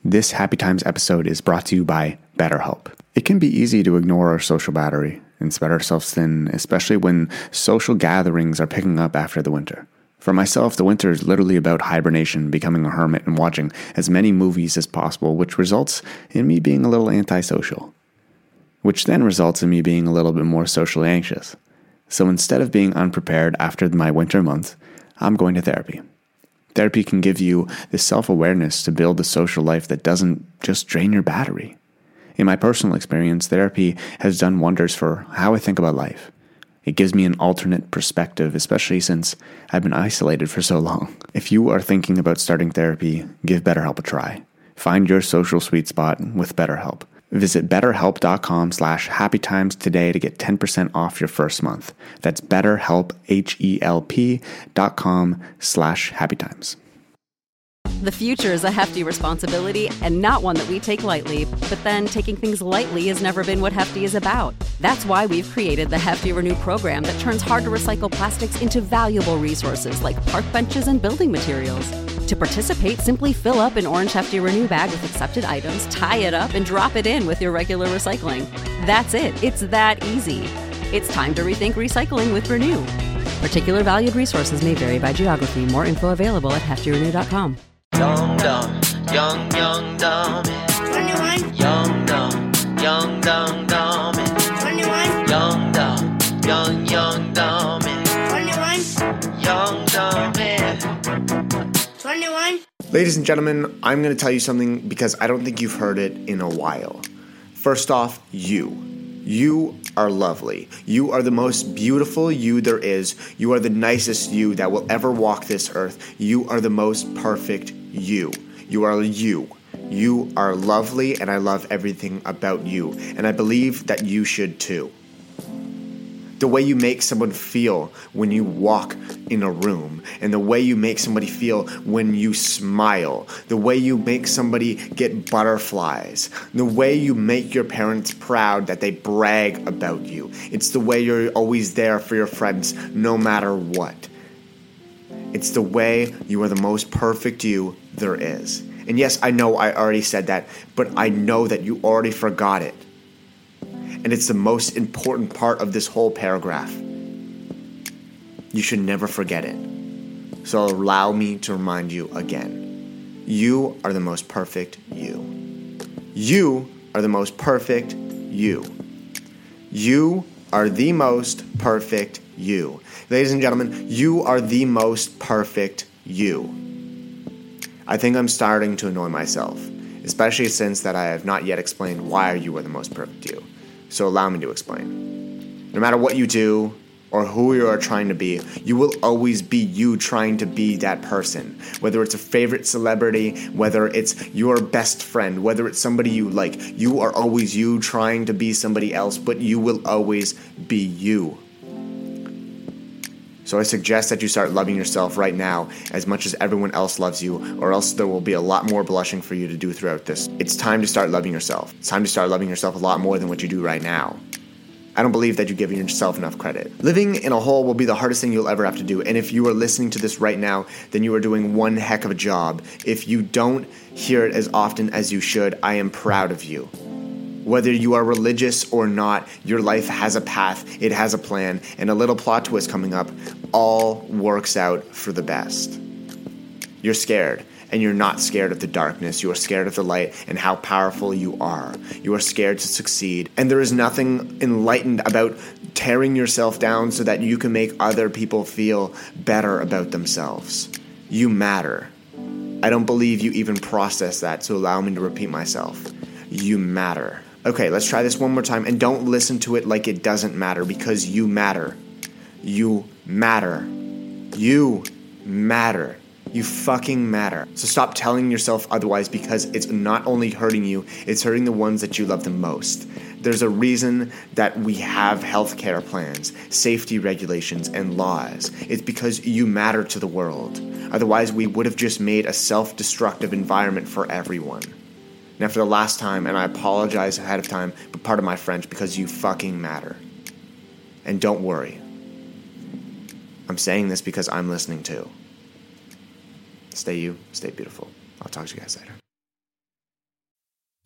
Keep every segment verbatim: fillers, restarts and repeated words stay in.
This Happy Times episode is brought to you by BetterHelp. It can be easy to ignore our social battery and spread ourselves thin, especially when social gatherings are picking up after the winter. For myself, the winter is literally about hibernation, becoming a hermit, and watching as many movies as possible, which results in me being a little antisocial, which then results in me being a little bit more socially anxious. So instead of being unprepared after my winter month, I'm going to therapy. Therapy can give you the self-awareness to build a social life that doesn't just drain your battery. In my personal experience, therapy has done wonders for how I think about life. It gives me an alternate perspective, especially since I've been isolated for so long. If you are thinking about starting therapy, give BetterHelp a try. Find your social sweet spot with BetterHelp. Visit betterhelp.com slash happytimes today to get ten percent off your first month. That's betterhelp, H-E-L-P dot com slash happytimes. The future is a hefty responsibility and not one that we take lightly, but then taking things lightly has never been what Hefty is about. That's why we've created the Hefty Renew program that turns hard-to-recycle plastics into valuable resources like park benches and building materials. To participate, simply fill up an orange Hefty Renew bag with accepted items, tie it up, and drop it in with your regular recycling. That's it. It's that easy. It's time to rethink recycling with Renew. Particular valued resources may vary by geography. More info available at hefty renew dot com. Young, dumb, young, young, dumb. twenty-one. Young, dumb, young, dumb, dumb. twenty-one. Young, dumb, young, young, dumb. twenty-one. Young, dumb. twenty-one. Ladies and gentlemen, I'm going to tell you something because I don't think you've heard it in a while. First off, you. You are lovely. You are the most beautiful you there is. You are the nicest you that will ever walk this earth. You are the most perfect you. You are you. You are lovely, and I love everything about you. And I believe that you should too. The way you make someone feel when you walk in a room, and the way you make somebody feel when you smile, the way you make somebody get butterflies, the way you make your parents proud that they brag about you. It's the way you're always there for your friends no matter what. It's the way you are the most perfect you there is. And yes, I know I already said that, but I know that you already forgot it. And it's the most important part of this whole paragraph. You should never forget it. So allow me to remind you again. You are the most perfect you. You are the most perfect you. You are the most perfect you. Ladies and gentlemen, you are the most perfect you. I think I'm starting to annoy myself, especially since that I have not yet explained why you are the most perfect you. So allow me to explain. No matter what you do or who you are trying to be, you will always be you trying to be that person. Whether it's a favorite celebrity, whether it's your best friend, whether it's somebody you like, you are always you trying to be somebody else, but you will always be you. So I suggest that you start loving yourself right now as much as everyone else loves you, or else there will be a lot more blushing for you to do throughout this. It's time to start loving yourself. It's time to start loving yourself a lot more than what you do right now. I don't believe that you're giving yourself enough credit. Living in a hole will be the hardest thing you'll ever have to do, and if you are listening to this right now, then you are doing one heck of a job. If you don't hear it as often as you should, I am proud of you. Whether you are religious or not, your life has a path, it has a plan, and a little plot twist coming up all works out for the best. You're scared, and you're not scared of the darkness. You are scared of the light and how powerful you are. You are scared to succeed, and there is nothing enlightened about tearing yourself down so that you can make other people feel better about themselves. You matter. I don't believe you even process that, so allow me to repeat myself. You matter. Okay, let's try this one more time, and don't listen to it like it doesn't matter, because you matter. You matter. You matter. You fucking matter. So stop telling yourself otherwise, because it's not only hurting you, it's hurting the ones that you love the most. There's a reason that we have healthcare plans, safety regulations, and laws. It's because you matter to the world. Otherwise, we would have just made a self-destructive environment for everyone. Now, for the last time, and I apologize ahead of time, but pardon my French, because you fucking matter. And don't worry. I'm saying this because I'm listening too. Stay you, stay beautiful. I'll talk to you guys later.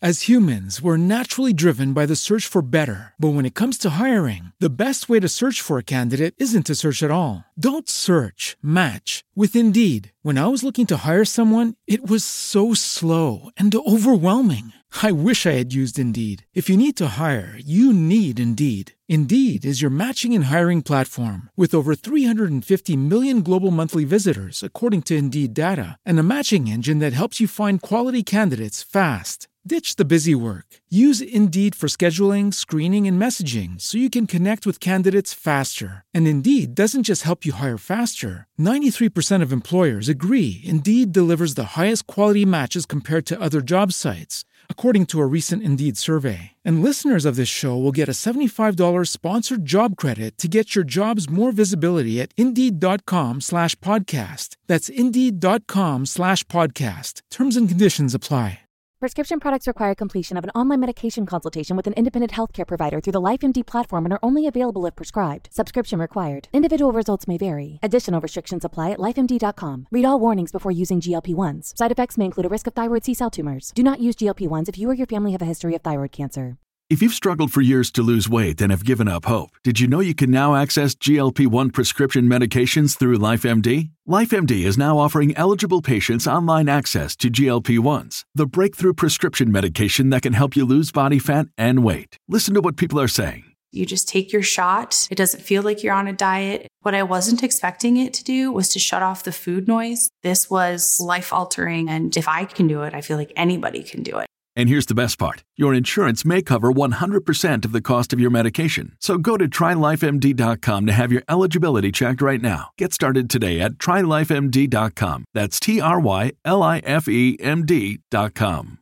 As humans, we're naturally driven by the search for better. But when it comes to hiring, the best way to search for a candidate isn't to search at all. Don't search, match with Indeed. When I was looking to hire someone, it was so slow and overwhelming. I wish I had used Indeed. If you need to hire, you need Indeed. Indeed is your matching and hiring platform with over three hundred fifty million global monthly visitors, according to Indeed data, and a matching engine that helps you find quality candidates fast. Ditch the busy work. Use Indeed for scheduling, screening, and messaging so you can connect with candidates faster. And Indeed doesn't just help you hire faster. ninety-three percent of employers agree Indeed delivers the highest quality matches compared to other job sites, according to a recent Indeed survey. And listeners of this show will get a seventy-five dollars sponsored job credit to get your jobs more visibility at Indeed.com slash podcast. That's Indeed.com slash podcast. Terms and conditions apply. Prescription products require completion of an online medication consultation with an independent healthcare provider through the LifeMD platform and are only available if prescribed. Subscription required. Individual results may vary. Additional restrictions apply at life M D dot com. Read all warnings before using G L P ones. Side effects may include a risk of thyroid C-cell tumors. Do not use G L P ones if you or your family have a history of thyroid cancer. If you've struggled for years to lose weight and have given up hope, did you know you can now access G L P one prescription medications through LifeMD? LifeMD is now offering eligible patients online access to G L P ones, the breakthrough prescription medication that can help you lose body fat and weight. Listen to what people are saying. You just take your shot. It doesn't feel like you're on a diet. What I wasn't expecting it to do was to shut off the food noise. This was life-altering, and if I can do it, I feel like anybody can do it. And here's the best part. Your insurance may cover one hundred percent of the cost of your medication. So go to try life M D dot com to have your eligibility checked right now. Get started today at try life M D dot com. That's T R Y L I F E M D dot com.